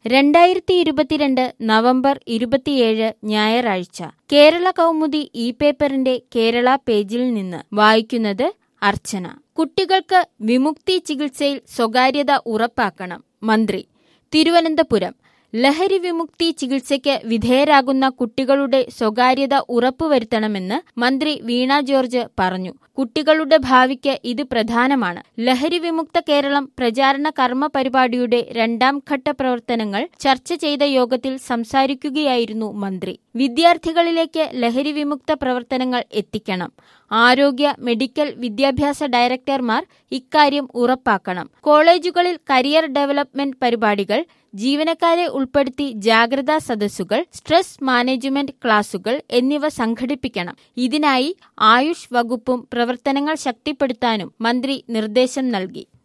2022 November 27 ഞായറാഴ്ച കേരള കൗമുദി പേപ്പറിന്റെ കേരള പേജിൽ നിന്ന് വായിക്കുന്നത് അർച്ചന. കുട്ടികൾക്ക് വിമുക്തി ചികിത്സയിൽ സ്വകാര്യത ഉറപ്പാക്കണം മന്ത്രി. തിരുവനന്തപുരം. ലഹരി വിമുക്തി ചികിത്സയ്ക്ക് വിധേയരാകുന്ന കുട്ടികളുടെ സ്വകാര്യത ഉറപ്പുവരുത്തണമെന്ന് മന്ത്രി വീണ ജോർജ് പറഞ്ഞു. കുട്ടികളുടെ ഭാവിക്ക് ഇത് പ്രധാനമാണ്. ലഹരി വിമുക്ത കേരളം പ്രചാരണ കർമ്മ പരിപാടിയുടെ 2ാം ഘട്ട പ്രവർത്തനങ്ങൾ ചർച്ച ചെയ്ത യോഗത്തിൽ സംസാരിക്കുകയായിരുന്നു മന്ത്രി. വിദ്യാർത്ഥികളിലേക്ക് ലഹരി വിമുക്ത പ്രവർത്തനങ്ങൾ എത്തിക്കണം. ആരോഗ്യ മെഡിക്കൽ വിദ്യാഭ്യാസ ഡയറക്ടർമാർ ഇക്കാര്യം ഉറപ്പാക്കണം. കോളേജുകളിൽ കരിയർ ഡെവലപ്മെന്റ് പരിപാടികൾ, ജീവനക്കാരെ ഉൾപ്പെടുത്തി ജാഗ്രതാ സദസ്സുകൾ, സ്ട്രെസ് മാനേജ്മെന്റ് ക്ലാസുകൾ എന്നിവ സംഘടിപ്പിക്കണം. ഇതിനായി ആയുഷ് വകുപ്പും പ്രവർത്തനങ്ങൾ ശക്തിപ്പെടുത്താനും മന്ത്രി നിർദ്ദേശം നൽകി.